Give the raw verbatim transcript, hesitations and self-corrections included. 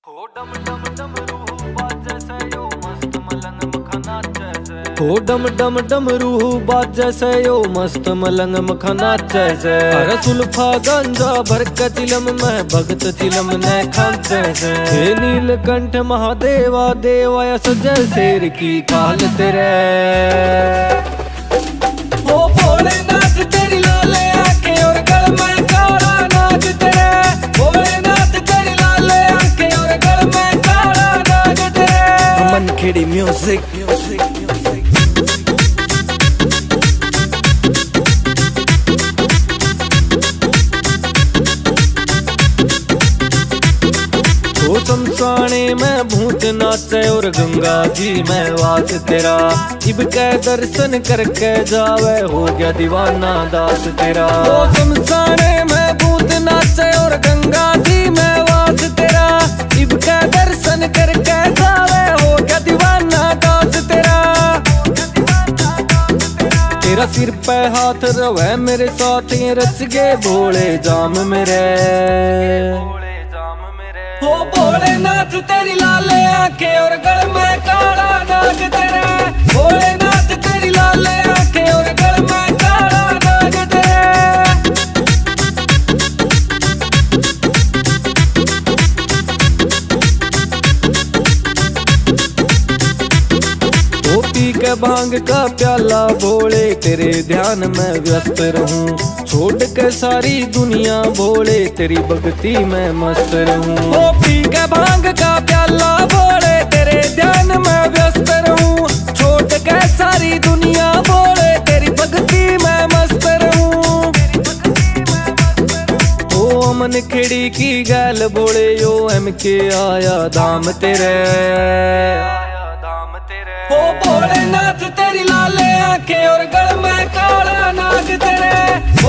हो डम डम डमरू बाजे से यो मस्त मलंग मखना जैसे हो डम डम डमरू बाजे से यो मस्त मलंग मखना जैसे अरे सुल्फा गंजा भर के चिलम में भगत चिलम ने खाते से हे नीलकंठ महादेवा देवा सजय शेर की काल तेरे ओ भोलेनाथ तेरी लाले आंखें और गल में काला नाग तेरे भोलेनाथ तेरी लाले आंखें और गल में काला नाग तेरे मनखेड़ी म्यूजिक म्यूजिक म्यूजिक शमशाने में भूत नाचे और गंगा जी में वास तेरा इब के दर्शन करके जावे हो गया दीवाना दास तेरा ओ शमशाने में भूत नाचे और गंगा जी में वास तेरा इब के दर्शन करके जावे हो गया दीवाना दास तेरा तेरा सिर पे हाथ रवे मेरे साथ ये रच गए भोले जाम मेरे ओ भोलेनाथ तेरी लाले आंखें और गल में काला नाग तेरे भोलेनाथ तेरी लाले आंखें और गल में काला नाग तेरे ओ पी के भांग का प्याला भोले तेरे ध्यान में व्यस्त रहूं छोड़ के सारी दुनिया भोले तेरी भक्ति में मस्त रहूं ओ पी के भांग का प्याला भोले तेरे ध्यान में व्यस्त रहूं छोड़ के सारी दुनिया भोले तेरी भक्ति में मस्त रहूं ओ अमन खेड़ी की गैल भोले यो एम के आया धाम तेरे ओ भोलेनाथ तेरी लाले आंखें और गल में काला नाग तेरे